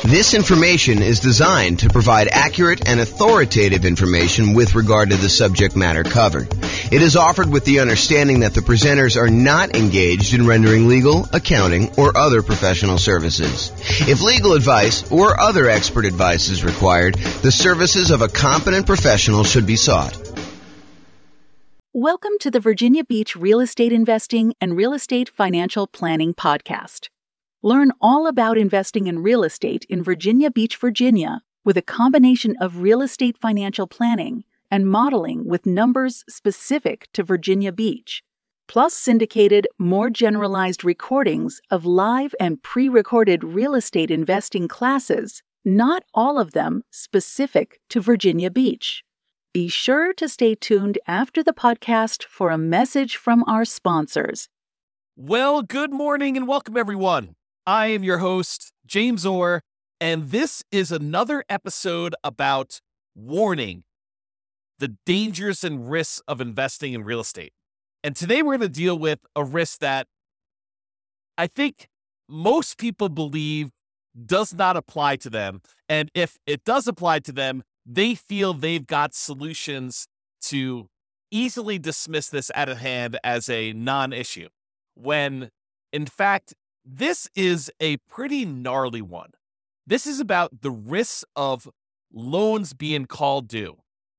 This information is designed to provide accurate and authoritative information with regard to the subject matter covered. It is offered with the understanding that the presenters are not engaged in rendering legal, accounting, or other professional services. If legal advice or other expert advice is required, the services of a competent professional should be sought. Welcome to the Virginia Beach Real Estate Investing and Real Estate Financial Planning Podcast. Learn all about investing in real estate in Virginia Beach, Virginia, with a combination of real estate financial planning and modeling with numbers specific to Virginia Beach, plus syndicated, more generalized recordings of live and pre-recorded real estate investing classes, not all of them specific to Virginia Beach. Be sure to stay tuned after the podcast for a message from our sponsors. Well, good morning and welcome, everyone. I am your host, James Orr, and this is another episode about warning the dangers and risks of investing in real estate. And today we're going to deal with a risk that I think most people believe does not apply to them. And if it does apply to them, they feel they've got solutions to easily dismiss this out of hand as a non-issue, when in fact, this is a pretty gnarly one. This is about the risks of loans being called due.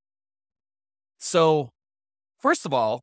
So, first of all,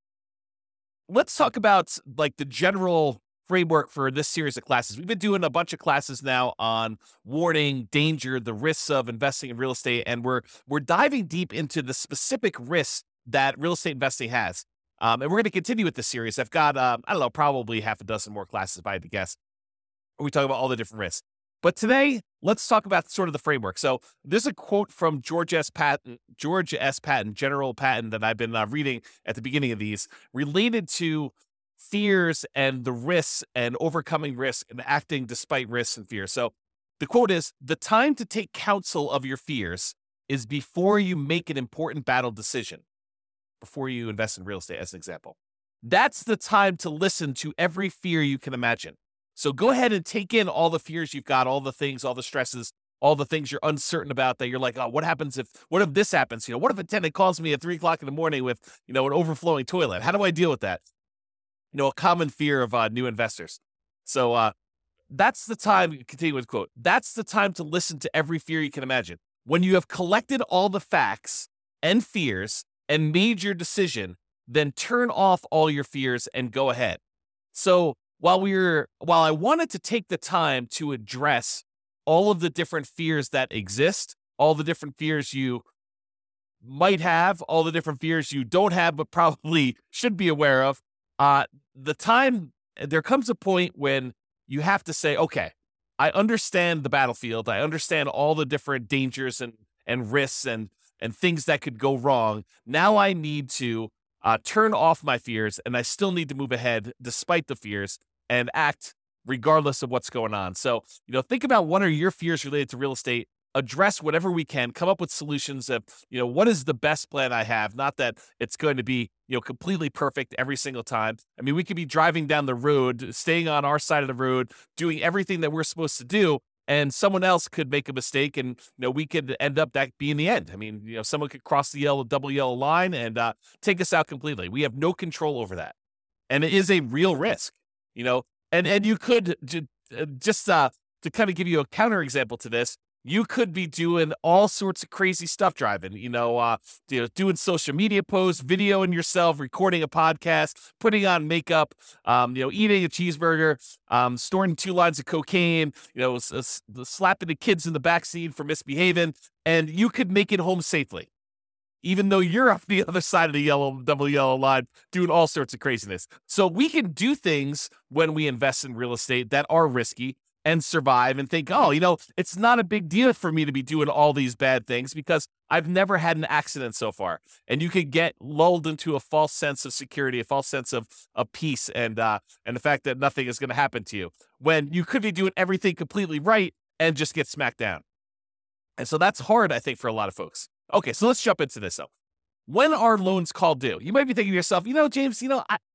let's talk about the general framework for this series of classes. We've been doing a bunch of classes now on warning, danger, the risks of investing in real estate, and we're diving deep into the specific risks that real estate investing has. And we're going to continue with this series. I've got, probably half a dozen more classes, if I had to guess, where we talk about all the different risks. But today, let's talk about sort of the framework. So there's a quote from George S. Patton, General Patton, that I've been reading at the beginning of these, related to fears and the risks and overcoming risk and acting despite risks and fears. So the quote is, "The time to take counsel of your fears is before you make an important battle decision." Before you invest in real estate, as an example. That's the time to listen to every fear you can imagine. So go ahead and take in all the fears you've got, all the things, all the stresses, all the things you're uncertain about that you're like, oh, what if this happens? What if a tenant calls me at 3 o'clock in the morning with, an overflowing toilet? How do I deal with that? A common fear of new investors. So that's the time, continue with quote, "That's the time to listen to every fear you can imagine. When you have collected all the facts and fears and made your decision, then turn off all your fears and go ahead." So while I wanted to take the time to address all of the different fears that exist, all the different fears you might have, all the different fears you don't have but probably should be aware of, there comes a point when you have to say, okay, I understand the battlefield. I understand all the different dangers and risks and things that could go wrong. Now I need to turn off my fears, and I still need to move ahead despite the fears and act regardless of what's going on. So, think about what are your fears related to real estate, address whatever we can, come up with solutions of, what is the best plan I have? Not that it's going to be, completely perfect every single time. I mean, we could be driving down the road, staying on our side of the road, doing everything that we're supposed to do, and someone else could make a mistake, and we could end up that being the end. I mean, someone could cross the double yellow line and take us out completely. We have no control over that, and it is a real risk. And you could just to kind of give you a counterexample to this, you could be doing all sorts of crazy stuff driving. Doing social media posts, videoing yourself, recording a podcast, putting on makeup, eating a cheeseburger, storing 2 lines of cocaine, slapping the kids in the backseat for misbehaving, and you could make it home safely, even though you're off the other side of the double yellow line doing all sorts of craziness. So we can do things when we invest in real estate that are risky and survive and think, it's not a big deal for me to be doing all these bad things because I've never had an accident so far. And you could get lulled into a false sense of security, a false sense of peace, and the fact that nothing is going to happen to you when you could be doing everything completely right and just get smacked down. And so that's hard, I think, for a lot of folks. Okay, so let's jump into this though. When are loans called due? You might be thinking to yourself, James,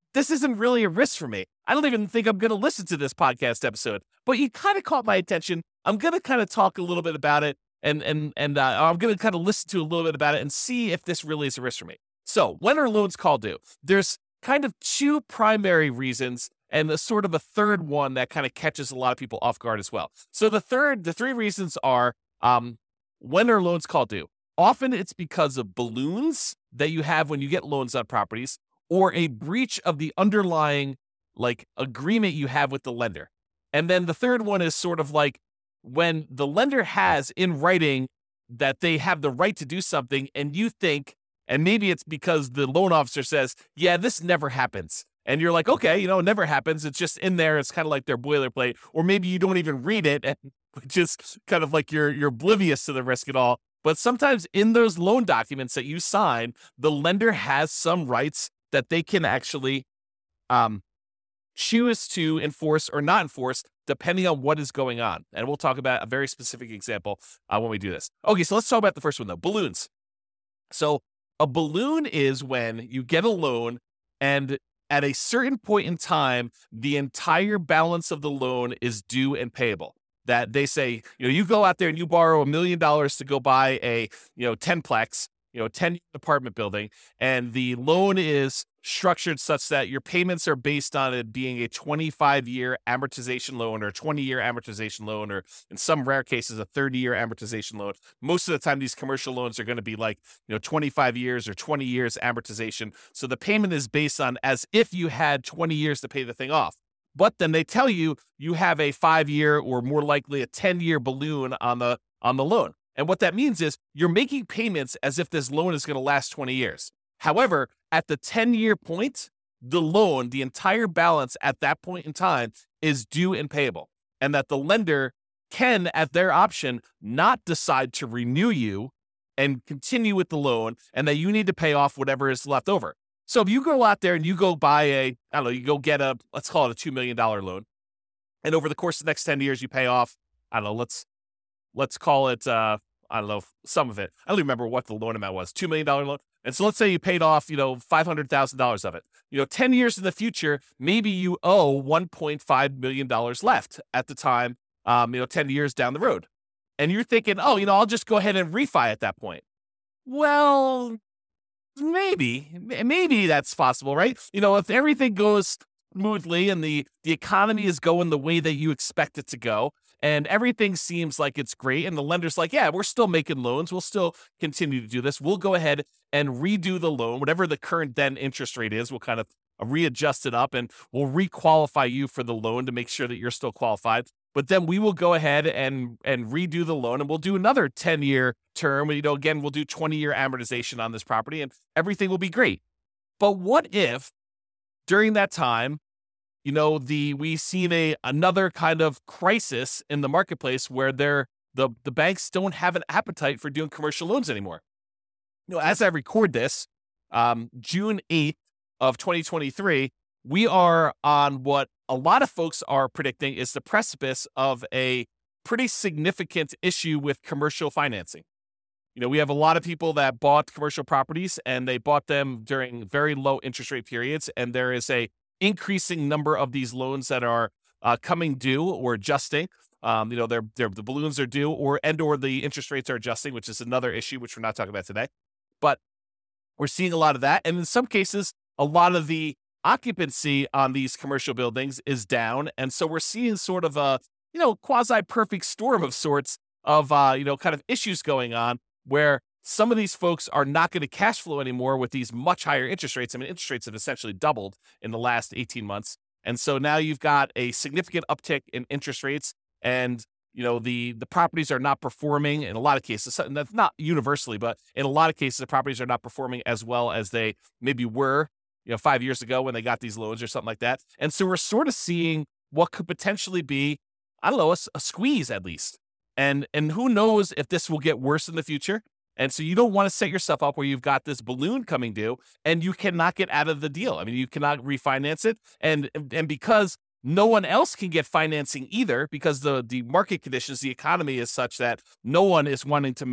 this isn't really a risk for me. I don't even think I'm going to listen to this podcast episode, but you kind of caught my attention. I'm going to kind of talk a little bit about it, and I'm going to kind of listen to a little bit about it and see if this really is a risk for me. So when are loans called due? There's kind of two primary reasons and a sort of a third one that kind of catches a lot of people off guard as well. So the three reasons are, when are loans called due? Often it's because of balloons that you have when you get loans on properties, or a breach of the underlying agreement you have with the lender. And then the third one is sort of like when the lender has in writing that they have the right to do something, and you think, and maybe it's because the loan officer says, yeah, this never happens. And you're like, okay, it never happens. It's just in there. It's kind of like their boilerplate. Or maybe you don't even read it, and just kind of like you're oblivious to the risk at all. But sometimes in those loan documents that you sign, the lender has some rights that they can actually choose to enforce or not enforce depending on what is going on. And we'll talk about a very specific example when we do this. Okay, so let's talk about the first one, though, balloons. So a balloon is when you get a loan and at a certain point in time, the entire balance of the loan is due and payable. That they say, you go out there and you borrow $1 million to go buy a, 10-plex, 10 apartment building, and the loan is structured such that your payments are based on it being a 25-year amortization loan or a 20-year amortization loan, or in some rare cases, a 30-year amortization loan. Most of the time, these commercial loans are going to be 25 years or 20 years amortization. So the payment is based on as if you had 20 years to pay the thing off. But then they tell you have a 5-year or more likely a 10-year balloon on the loan. And what that means is you're making payments as if this loan is going to last 20 years. However, at the 10-year point, the loan, the entire balance at that point in time is due and payable. And that the lender can, at their option, not decide to renew you and continue with the loan, and that you need to pay off whatever is left over. So if you go out there and you go buy you go get let's call it a $2 million loan. And over the course of the next 10 years, you pay off, let's call it, some of it. I don't even remember what the loan amount was, $2 million loan. And so let's say you paid off, $500,000 of it. 10 years in the future, maybe you owe $1.5 million left at the time, 10 years down the road. And you're thinking, I'll just go ahead and refi at that point. Well, maybe that's possible, right? If everything goes smoothly and the economy is going the way that you expect it to go, and everything seems like it's great, and the lender's like, yeah, we're still making loans, we'll still continue to do this, we'll go ahead and redo the loan, whatever the current then interest rate is, we'll kind of readjust it up, and we'll requalify you for the loan to make sure that you're still qualified. But then we will go ahead and redo the loan, and we'll do another 10-year term. Again, we'll do 20-year amortization on this property, and everything will be great. But what if during that time, we've seen another kind of crisis in the marketplace where the banks don't have an appetite for doing commercial loans anymore. As I record this, June 8th of 2023, we are on what a lot of folks are predicting is the precipice of a pretty significant issue with commercial financing. We have a lot of people that bought commercial properties, and they bought them during very low interest rate periods, and there is a increasing number of these loans that are coming due or adjusting. The balloons are due, or the interest rates are adjusting, which is another issue which we're not talking about today. But we're seeing a lot of that, and in some cases, a lot of the occupancy on these commercial buildings is down, and so we're seeing sort of a quasi-perfect storm of sorts of kind of issues going on where some of these folks are not going to cash flow anymore with these much higher interest rates. I mean, interest rates have essentially doubled in the last 18 months. And so now you've got a significant uptick in interest rates, and the properties are not performing in a lot of cases. That's not universally, but in a lot of cases, the properties are not performing as well as they maybe were 5 years ago when they got these loans or something like that. And so we're sort of seeing what could potentially be, a squeeze at least. And who knows if this will get worse in the future. And so you don't want to set yourself up where you've got this balloon coming due and you cannot get out of the deal. I mean, you cannot refinance it. And because no one else can get financing either, because the market conditions, the economy is such that no one is wanting to make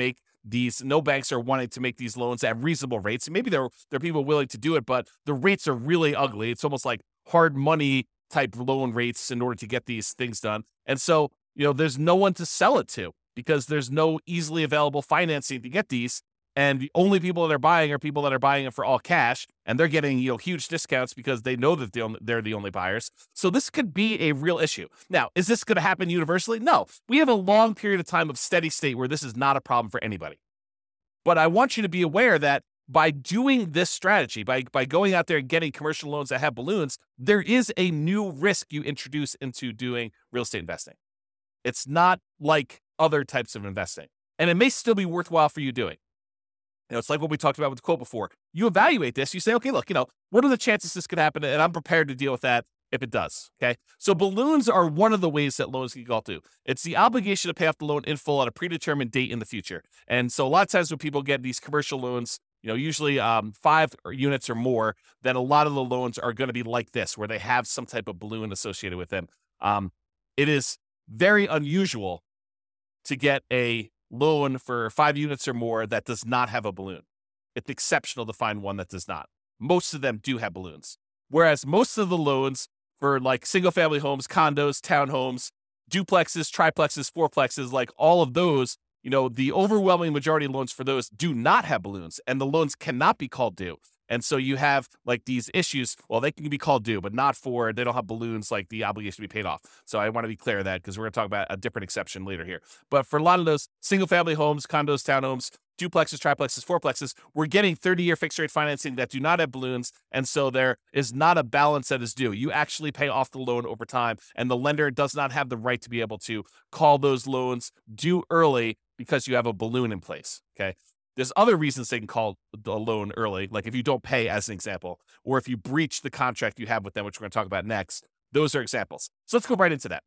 no banks are wanting to make these loans at reasonable rates. And maybe there are people willing to do it, but the rates are really ugly. It's almost like hard money type loan rates in order to get these things done. And so, there's no one to sell it to because there's no easily available financing to get these. And the only people that are buying are people that are buying it for all cash, and they're getting huge discounts because they know that they're the only buyers. So this could be a real issue. Now, is this going to happen universally? No. We have a long period of time of steady state where this is not a problem for anybody. But I want you to be aware that by doing this strategy, by going out there and getting commercial loans that have balloons, there is a new risk you introduce into doing real estate investing. It's not like other types of investing, and it may still be worthwhile for you doing. It's like what we talked about with the quote before. You evaluate this. You say, okay, look, what are the chances this could happen? And I'm prepared to deal with that if it does. Okay. So balloons are one of the ways that loans can go to. It's the obligation to pay off the loan in full at a predetermined date in the future. And so a lot of times when people get these commercial loans, usually 5 units or more, then a lot of the loans are going to be like this, where they have some type of balloon associated with them. It is very unusual to get a loan for 5 units or more that does not have a balloon. It's exceptional to find one that does not. Most of them do have balloons. Whereas most of the loans for like single family homes, condos, townhomes, duplexes, triplexes, fourplexes, like all of those, the overwhelming majority of loans for those do not have balloons, and the loans cannot be called due. And so you have like these issues. Well, they can be called due, but they don't have balloons like the obligation to be paid off. So I want to be clear of that because we're going to talk about a different exception later here. But for a lot of those single family homes, condos, townhomes, duplexes, triplexes, fourplexes, we're getting 30-year fixed rate financing that do not have balloons. And so there is not a balance that is due. You actually pay off the loan over time, and the lender does not have the right to be able to call those loans due early because you have a balloon in place. Okay. There's other reasons they can call a loan early, like if you don't pay, as an example, or if you breach the contract you have with them, which we're going to talk about next. Those are examples. So let's go right into that.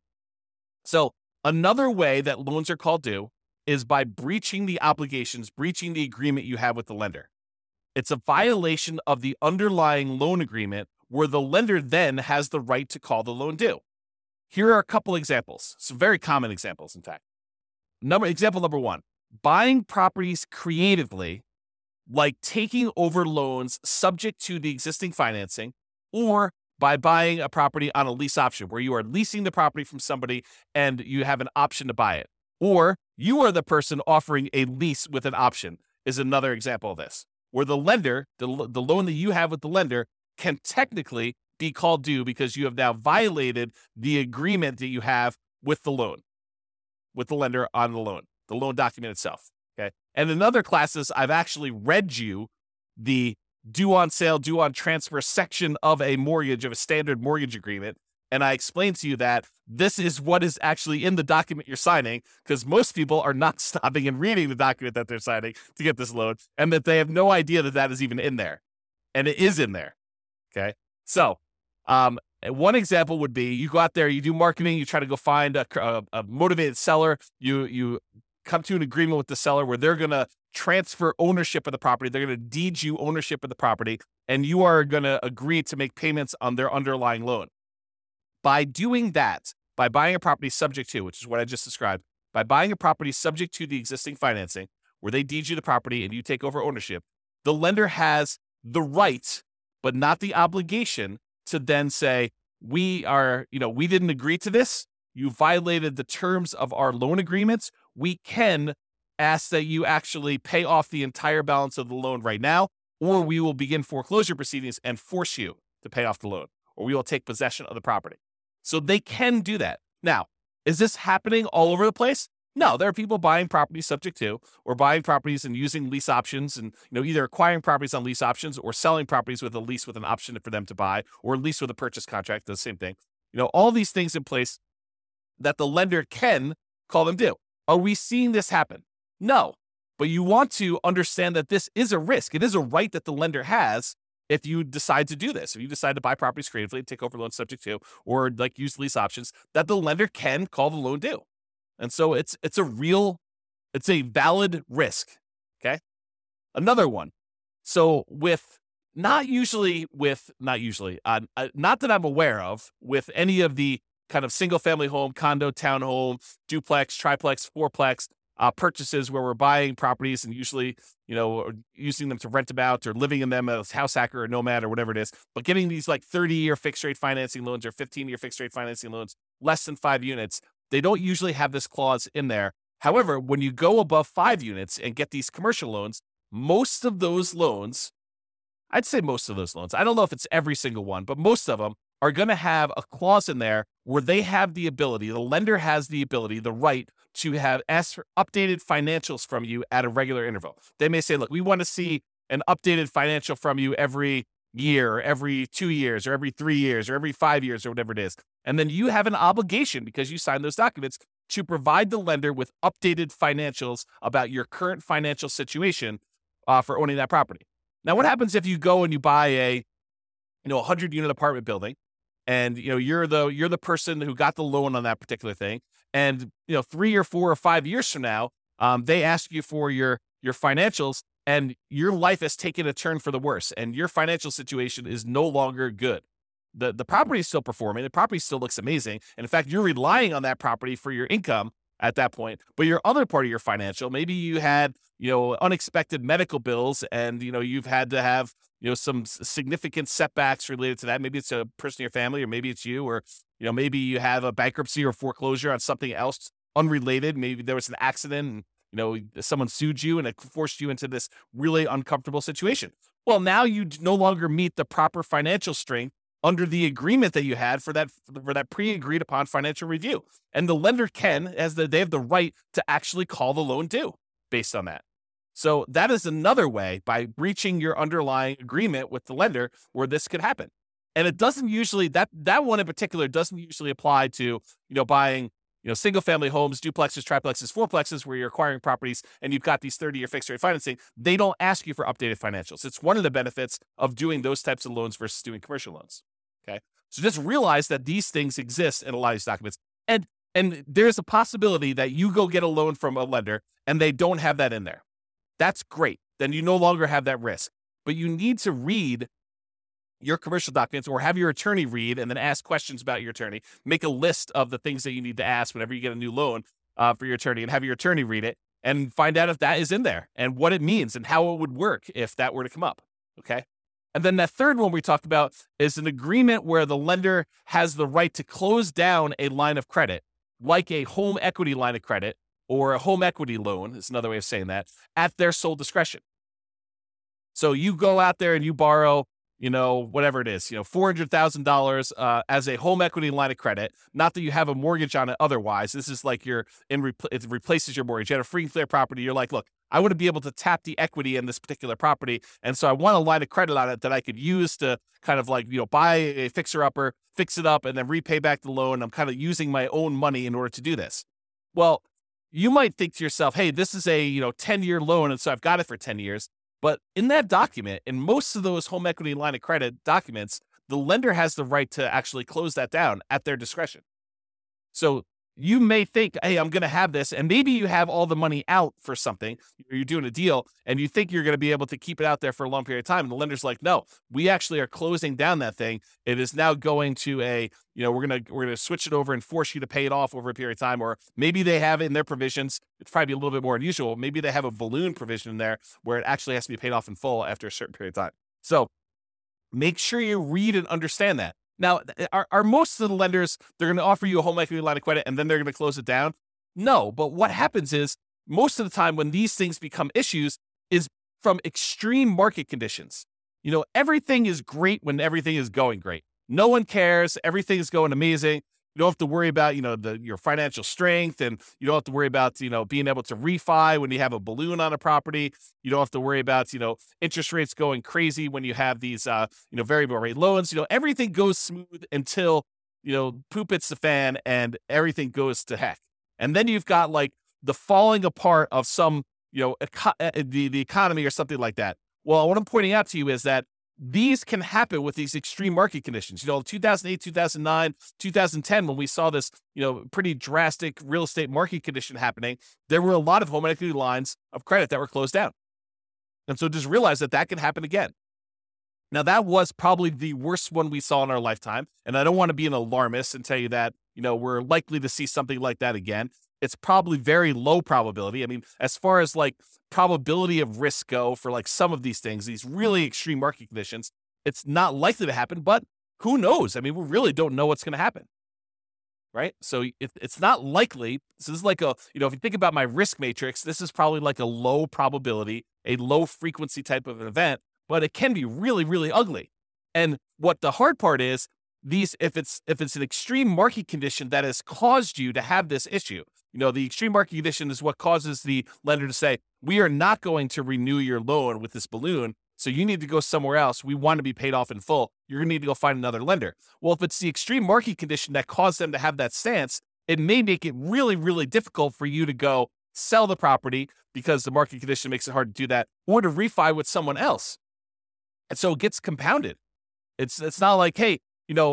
So another way that loans are called due is by breaching the obligations, breaching the agreement you have with the lender. It's a violation of the underlying loan agreement where the lender then has the right to call the loan due. Here are a couple examples, some very common examples, in fact. Example number 1. Buying properties creatively, like taking over loans subject to the existing financing, or by buying a property on a lease option where you are leasing the property from somebody and you have an option to buy it. Or you are the person offering a lease with an option is another example of this, where the lender, the loan that you have with the lender can technically be called due because you have now violated the agreement that you have with the loan, with the lender on the loan document itself. Okay. And in other classes, I've actually read you the due on sale, due on transfer section of a mortgage, of a standard mortgage agreement. And I explained to you that this is what is actually in the document you're signing, because most people are not stopping and reading the document that they're signing to get this loan, and that they have no idea that that is even in there. And it is in there. Okay. So, one example would be you go out there, you do marketing, you try to go find a motivated seller, you come to an agreement with the seller where they're going to transfer ownership of the property. They're going to deed you ownership of the property, and you are going to agree to make payments on their underlying loan. By doing that, by buying a property subject to, which is what I just described, by buying a property subject to the existing financing, where they deed you the property and you take over ownership, the lender has the right, but not the obligation, to then say, we didn't agree to this. You violated the terms of our loan agreements. We can ask that you actually pay off the entire balance of the loan right now, or we will begin foreclosure proceedings and force you to pay off the loan, or we will take possession of the property. So they can do that. Now, is this happening all over the place? No, there are people buying properties subject to, or buying properties and using lease options, and either acquiring properties on lease options or selling properties with a lease with an option for them to buy, or lease with a purchase contract, the same thing. All these things in place that the lender can call them due. Are we seeing this happen? No, but you want to understand that this is a risk. It is a right that the lender has if you decide to do this. If you decide to buy properties creatively, take over loans subject to, or like use lease options, that the lender can call the loan due. And so it's a valid risk. Okay. Another one. So not that I'm aware of with any of the kind of single family home, condo, townhome, duplex, triplex, fourplex, purchases where we're buying properties and usually, using them to rent them out or living in them as house hacker or nomad or whatever it is, but getting these like 30-year fixed rate financing loans or 15-year fixed rate financing loans, less than 5 units, they don't usually have this clause in there. However, when you go above 5 units and get these commercial loans, most of those loans, I'd say most of those loans, I don't know if it's every single one, but most of them are going to have a clause in there where they have the ability, the lender has the ability, the right to ask for updated financials from you at a regular interval. They may say, look, we want to see an updated financial from you every year, or every 2 years, or every 3 years, or every 5 years, or whatever it is. And then you have an obligation, because you signed those documents, to provide the lender with updated financials about your current financial situation for owning that property. Now, what happens if you go and you buy a 100-unit apartment building, and you're the person who got the loan on that particular thing, and 3 or 4 or 5 years from now, they ask you for your financials, and your life has taken a turn for the worse, and your financial situation is no longer good. The property is still performing, the property still looks amazing, and in fact, you're relying on that property for your income at that point. But your other part of your financial, maybe you had unexpected medical bills, and you've had to have some significant setbacks related to that. Maybe it's a person in your family, or maybe it's you, or maybe you have a bankruptcy or foreclosure on something else unrelated. Maybe there was an accident and someone sued you and it forced you into this really uncomfortable situation. Well, now you no longer meet the proper financial strength under the agreement that you had for that pre-agreed upon financial review. And the lender they have the right to actually call the loan due based on that. So that is another way, by breaching your underlying agreement with the lender, where this could happen. And it doesn't usually, that one in particular doesn't usually apply to, buying, single family homes, duplexes, triplexes, fourplexes, where you're acquiring properties and you've got these 30-year fixed rate financing. They don't ask you for updated financials. It's one of the benefits of doing those types of loans versus doing commercial loans. Okay. So just realize that these things exist in a lot of these documents. And there's a possibility that you go get a loan from a lender and they don't have that in there. That's great. Then you no longer have that risk. But you need to read your commercial documents, or have your attorney read and then ask questions about your attorney. Make a list of the things that you need to ask whenever you get a new loan for your attorney, and have your attorney read it and find out if that is in there and what it means and how it would work if that were to come up. Okay. And then that third one we talked about is an agreement where the lender has the right to close down a line of credit, like a home equity line of credit or a home equity loan, is another way of saying that, at their sole discretion. So you go out there and you borrow, whatever it is, $400,000 as a home equity line of credit. Not that you have a mortgage on it otherwise. This is like it replaces your mortgage. You had a free and clear property. You're like, look, I want to be able to tap the equity in this particular property. And so I want a line of credit on it that I could use to kind of buy a fixer-upper, fix it up, and then repay back the loan. I'm kind of using my own money in order to do this. Well, you might think to yourself, hey, this is a 10-year loan, and so I've got it for 10 years. But in that document, in most of those home equity line of credit documents, the lender has the right to actually close that down at their discretion. So you may think, hey, I'm going to have this, and maybe you have all the money out for something, or you're doing a deal, and you think you're going to be able to keep it out there for a long period of time. And the lender's like, no, we actually are closing down that thing. It is now going to we're going to switch it over and force you to pay it off over a period of time. Or maybe they have in their provisions, it's probably a little bit more unusual, maybe they have a balloon provision in there where it actually has to be paid off in full after a certain period of time. So make sure you read and understand that. Now, are most of the lenders, they're going to offer you a home equity line of credit and then they're going to close it down? No, but what happens is most of the time when these things become issues is from extreme market conditions. Everything is great when everything is going great. No one cares. Everything is going amazing. You don't have to worry about, your financial strength, and you don't have to worry about, being able to refi when you have a balloon on a property. You don't have to worry about, interest rates going crazy when you have these, variable rate loans. Everything goes smooth until, poop hits the fan and everything goes to heck. And then you've got the falling apart of some, the economy or something like that. Well, what I'm pointing out to you is that these can happen with these extreme market conditions. 2008, 2009, 2010, when we saw this, pretty drastic real estate market condition happening, there were a lot of home equity lines of credit that were closed down. And so just realize that can happen again. Now, that was probably the worst one we saw in our lifetime. And I don't want to be an alarmist and tell you that, we're likely to see something like that again. it's probably very low probability. I mean, as far as like probability of risk go for like some of these things, these really extreme market conditions, it's not likely to happen, but who knows? I mean, we really don't know what's going to happen, right? So it's not likely. This is like if you think about my risk matrix, this is probably like a low probability, a low frequency type of an event, but it can be really, really ugly. And what the hard part is, if it's an extreme market condition that has caused you to have this issue, the extreme market condition is what causes the lender to say, we are not going to renew your loan with this balloon, so you need to go somewhere else. We want to be paid off in full. You're going to need to go find another lender. Well, if it's the extreme market condition that caused them to have that stance, it may make it really, really difficult for you to go sell the property because the market condition makes it hard to do that, or to refi with someone else. And so it gets compounded. It's not like, hey,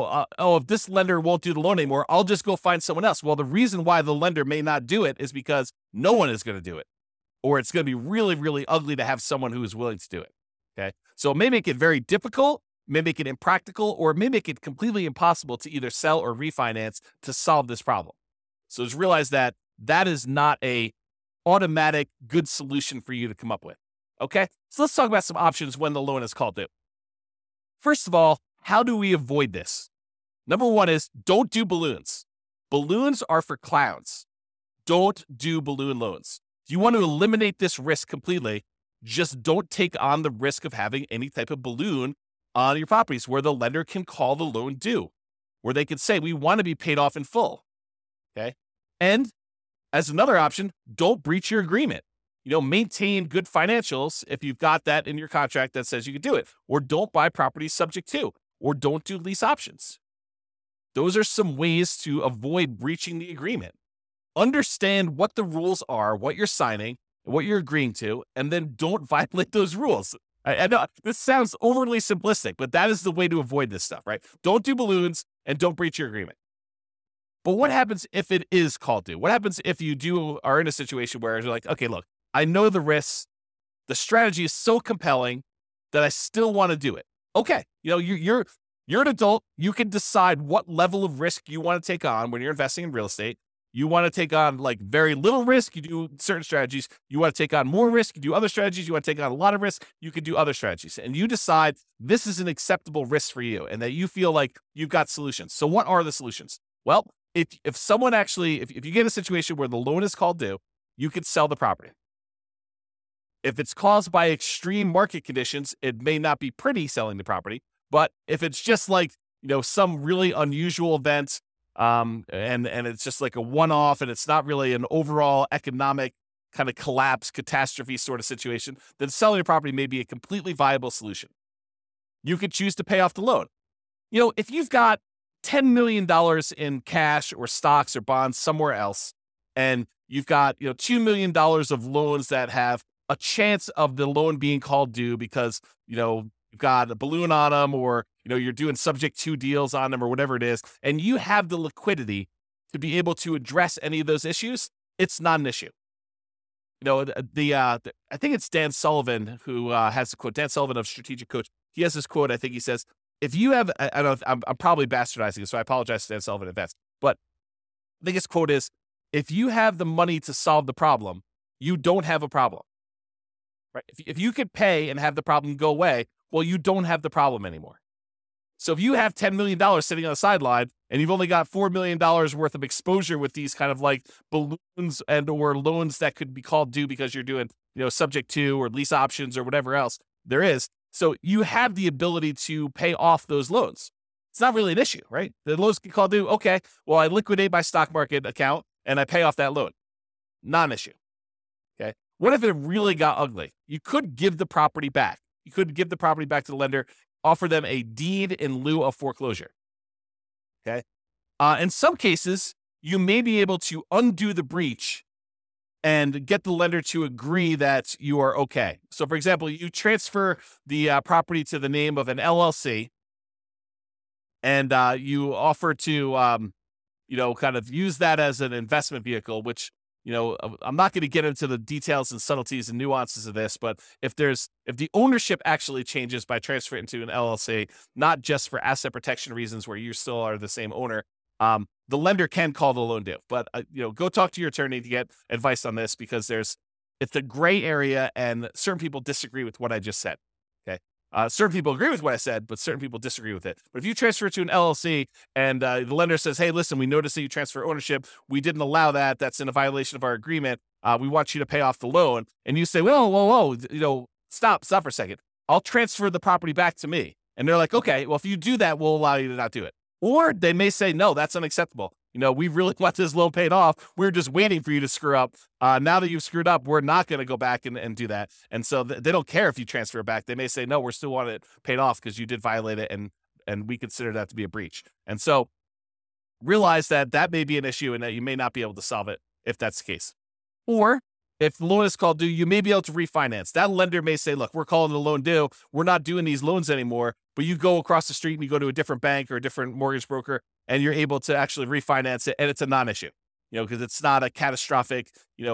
if this lender won't do the loan anymore, I'll just go find someone else. Well, the reason why the lender may not do it is because no one is going to do it, or it's going to be really, really ugly to have someone who is willing to do it. Okay. So it may make it very difficult, may make it impractical, or it may make it completely impossible to either sell or refinance to solve this problem. So just realize that is not a automatic good solution for you to come up with. Okay. So let's talk about some options when the loan is called due. First of all, how do we avoid this? Number one is don't do balloons. Balloons are for clowns. Don't do balloon loans. If you want to eliminate this risk completely, just don't take on the risk of having any type of balloon on your properties where the lender can call the loan due, where they can say, we want to be paid off in full. Okay. And as another option, don't breach your agreement. Maintain good financials if you've got that in your contract that says you can do it, or don't buy properties subject to, or don't do lease options. Those are some ways to avoid breaching the agreement. Understand what the rules are, what you're signing, and what you're agreeing to, and then don't violate those rules. I know this sounds overly simplistic, but that is the way to avoid this stuff, right? Don't do balloons and don't breach your agreement. But what happens if it is called due? What happens if you are in a situation where you're like, okay, look, I know the risks. The strategy is so compelling that I still want to do it. Okay, you're an adult. You can decide what level of risk you want to take on when you're investing in real estate. You want to take on like very little risk, you do certain strategies. You want to take on more risk, you do other strategies. You want to take on a lot of risk, you can do other strategies. And you decide this is an acceptable risk for you and that you feel like you've got solutions. So what are the solutions? Well, if someone actually, if you get a situation where the loan is called due, you could sell the property. If it's caused by extreme market conditions, it may not be pretty selling the property. But if it's just like, some really unusual event, and it's just like a one-off and it's not really an overall economic kind of collapse, catastrophe sort of situation, then selling the property may be a completely viable solution. You could choose to pay off the loan. If you've got $10 million in cash or stocks or bonds somewhere else, and you've got, $2 million of loans that have a chance of the loan being called due because, you've got a balloon on them, or, you're doing subject to deals on them or whatever it is, and you have the liquidity to be able to address any of those issues, it's not an issue. I think it's Dan Sullivan who has the quote, Dan Sullivan of Strategic Coach. He has this quote, I think he says, if you have, I don't know, I'm probably bastardizing it, so I apologize to Dan Sullivan in advance, but I think his quote is, if you have the money to solve the problem, you don't have a problem. Right? If you could pay and have the problem go away, well, you don't have the problem anymore. So if you have $10 million sitting on the sideline and you've only got $4 million worth of exposure with these kind of like balloons and or loans that could be called due because you're doing, subject to or lease options or whatever else there is. So you have the ability to pay off those loans. It's not really an issue, right? The loans get called due. Okay, well, I liquidate my stock market account and I pay off that loan. Non issue. Okay. What if it really got ugly? You could give the property back. You could give the property back to the lender, offer them a deed in lieu of foreclosure. Okay. In some cases, you may be able to undo the breach and get the lender to agree that you are okay. So, for example, you transfer the property to the name of an LLC, and you offer to, kind of use that as an investment vehicle, which, I'm not going to get into the details and subtleties and nuances of this, but if the ownership actually changes by transferring to an LLC, not just for asset protection reasons where you still are the same owner, the lender can call the loan due. But go talk to your attorney to get advice on this, because it's a gray area, and certain people disagree with what I just said. Okay, certain people agree with what I said, but certain people disagree with it. But if you transfer to an LLC and the lender says, "Hey, listen, we noticed that you transfer ownership. We didn't allow that. That's in a violation of our agreement. We want you to pay off the loan," and you say, "Whoa, stop for a second. I'll transfer the property back to me." And they're like, "Okay, well, if you do that, we'll allow you to not do it." Or they may say, "No, that's unacceptable. We really want this loan paid off. We're just waiting for you to screw up. Now that you've screwed up, we're not going to go back and do that." And so they don't care if you transfer it back. They may say, "No, we're still want it paid off because you did violate it, and we consider that to be a breach." And so realize that may be an issue and that you may not be able to solve it if that's the case. Or if the loan is called due, you may be able to refinance. That lender may say, "Look, we're calling the loan due. We're not doing these loans anymore." But you go across the street and you go to a different bank or a different mortgage broker, and you're able to actually refinance it, and it's a non-issue, because it's not a catastrophic,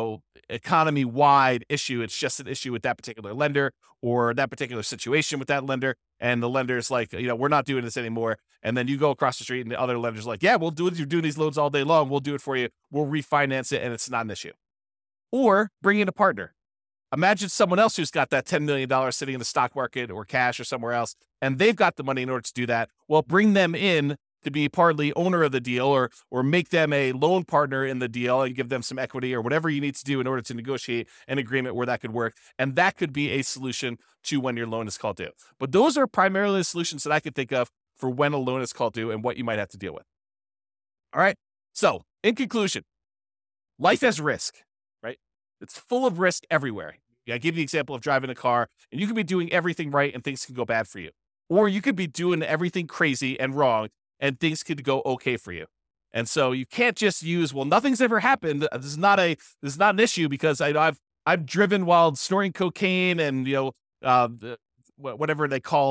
economy-wide issue. It's just an issue with that particular lender or that particular situation with that lender. And the lender's like, "We're not doing this anymore." And then you go across the street and the other lender's like, "Yeah, we'll do it. You're doing these loans all day long. We'll do it for you. We'll refinance it, and it's not an issue." Or bring in a partner. Imagine someone else who's got that $10 million sitting in the stock market or cash or somewhere else, and they've got the money in order to do that. Well, bring them in to be partly owner of the deal, or make them a loan partner in the deal and give them some equity or whatever you need to do in order to negotiate an agreement where that could work. And that could be a solution to when your loan is called due. But those are primarily the solutions that I could think of for when a loan is called due and what you might have to deal with. All right. So in conclusion, life has risk, right? It's full of risk everywhere. I give the example of driving a car, and you could be doing everything right and things can go bad for you. Or you could be doing everything crazy and wrong and things could go okay for you. And so you can't just use, "Well, nothing's ever happened. This is not an issue because I've driven while snorting cocaine and whatever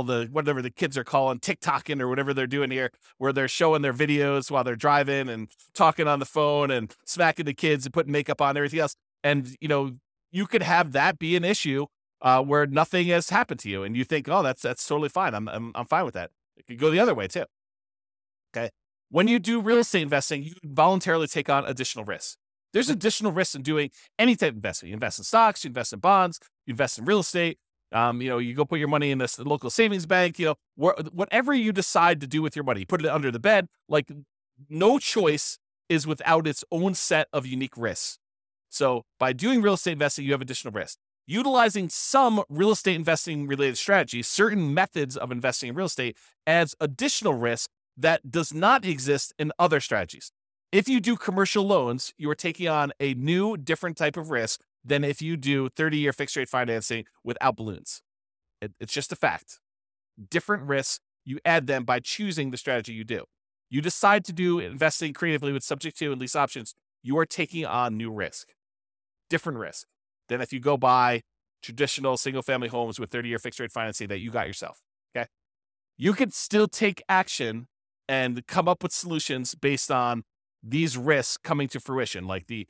the kids are calling TikToking or whatever they're doing here, where they're showing their videos while they're driving and talking on the phone and smacking the kids and putting makeup on and everything else." And you could have that be an issue where nothing has happened to you, and you think, "Oh, that's totally fine. I'm fine with that." It could go the other way too. Okay. When you do real estate investing, you voluntarily take on additional risks. There's additional risks in doing any type of investment. You invest in stocks, you invest in bonds, you invest in real estate. You go put your money in this local savings bank. Whatever you decide to do with your money, you put it under the bed. Like, no choice is without its own set of unique risks. So by doing real estate investing, you have additional risk. Utilizing some real estate investing related strategies, certain methods of investing in real estate, adds additional risk that does not exist in other strategies. If you do commercial loans, you are taking on a new, different type of risk than if you do 30-year fixed rate financing without balloons. It's just a fact. Different risks, you add them by choosing the strategy you do. You decide to do investing creatively with subject to and lease options, you are taking on new risk. Different risk than if you go buy traditional single-family homes with 30-year fixed rate financing that you got yourself. Okay, you can still take action and come up with solutions based on these risks coming to fruition, like the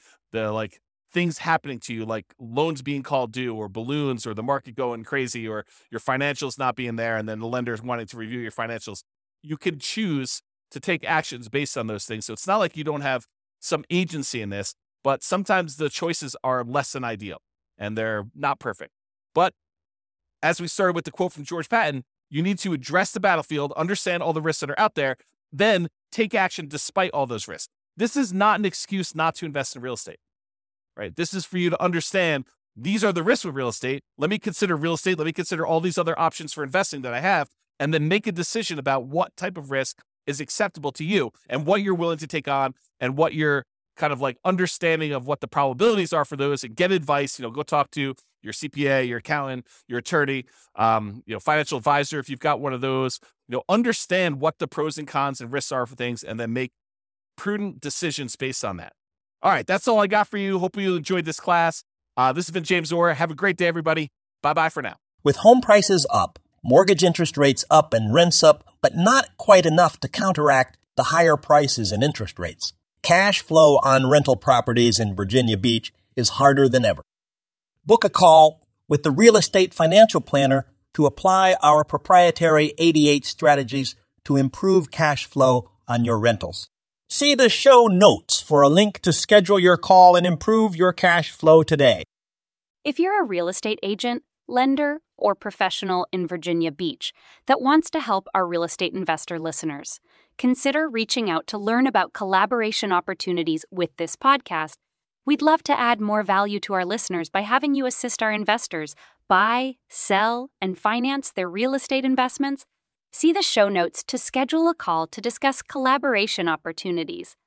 things happening to you, like loans being called due, or balloons, or the market going crazy, or your financials not being there, and then the lenders wanting to review your financials. You can choose to take actions based on those things. So it's not like you don't have some agency in this, but sometimes the choices are less than ideal and they're not perfect. But as we started with the quote from George Patton, you need to address the battlefield, understand all the risks that are out there, then take action despite all those risks. This is not an excuse not to invest in real estate, right? This is for you to understand these are the risks with real estate. Let me consider real estate. Let me consider all these other options for investing that I have, and then make a decision about what type of risk is acceptable to you and what you're willing to take on and what your kind of like understanding of what the probabilities are for those, and get advice. Go talk to your CPA, your accountant, your attorney, financial advisor if you've got one of those. Understand what the pros and cons and risks are for things, and then make prudent decisions based on that. All right, that's all I got for you. Hope you enjoyed this class. This has been James Orr. Have a great day, everybody. Bye-bye for now. With home prices up, mortgage interest rates up, and rents up, but not quite enough to counteract the higher prices and interest rates, cash flow on rental properties in Virginia Beach is harder than ever. Book a call with the Real Estate Financial Planner to apply our proprietary 88 strategies to improve cash flow on your rentals. See the show notes for a link to schedule your call and improve your cash flow today. If you're a real estate agent, lender, or professional in Virginia Beach that wants to help our real estate investor listeners, consider reaching out to learn about collaboration opportunities with this podcast. We'd love to add more value to our listeners by having you assist our investors buy, sell, and finance their real estate investments. See the show notes to schedule a call to discuss collaboration opportunities.